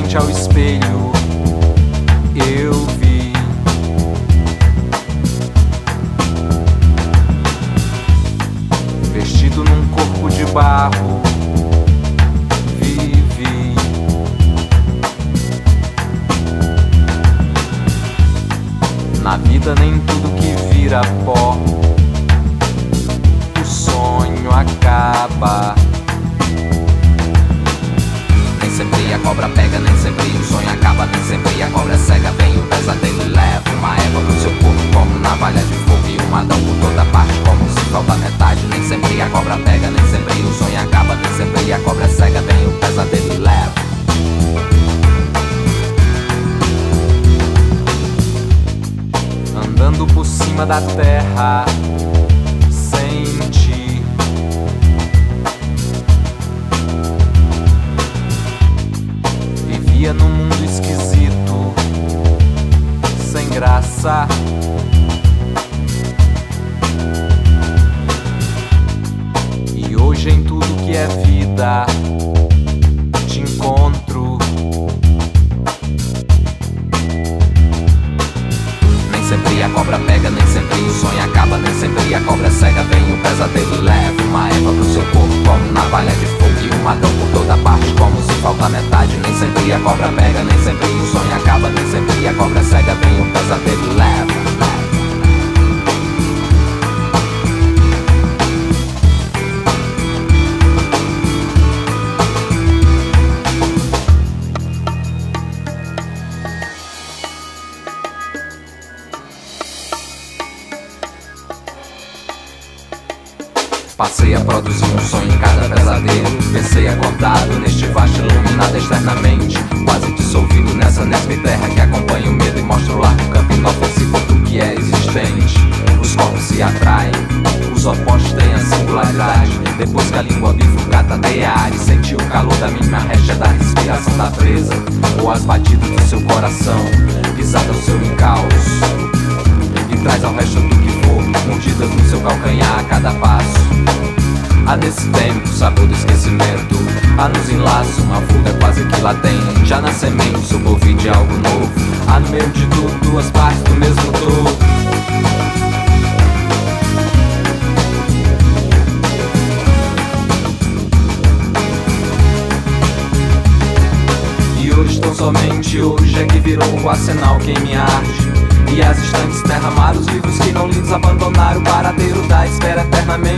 frente ao espelho eu vi vestido num corpo de barro, vivi na vida. Nem tudo que vira pó o sonho acaba. Nem sempre a cobra pega, nem sempre o sonho acaba. Nem sempre a cobra cega, vem o pesadelo e leva uma égua pro seu corpo como navalha de fogo e um Adão por toda parte como se falta metade. Nem sempre a cobra pega, nem sempre o sonho acaba. Nem sempre a cobra cega, vem o pesadelo e leva. Andando por cima da terra sem ti, vivia num mundo esquisito, sem graça. E hoje em tudo que é vida te encontro. Nem sempre a cobra pega, nem sempre o sonho acaba. Nem sempre a cobra cega, vem o pesadelo e leva uma égua pro seu corpo como navalha de fogo e um Adão por toda parte como se falta metade. Nem sempre a cobra pega, nem sempre o sonho acaba. Nem sempre a cobra cega, vem o pesadelo e leva. Passei a produzir um sonho em cada pesadelo. Pensei acordado neste vasto iluminado externamente, quase dissolvido nessa nespe terra que acompanha o medo e mostra o largo campo inofensivo do que é existente. Os corpos se atraem, os opostos têm a singularidade. Depois que a língua bifurcada ar e sentir o calor da mínima recha da respiração da presa, ou as batidas do seu coração, pisada ao seu encalço, e traz ao resto do que for, mordidas no seu calcanhar a cada passo. Há nesse tempo o sabor do esquecimento, há nos enlaços uma fuga quase que latente. Já na semente o ouvir de algo novo, há no meio de tudo duas partes do mesmo todo. E hoje, tão somente hoje, é que virou o arsenal quem me arde. E as estantes derramaram os livros que não lidos abandonaram o paradeiro da espera eternamente.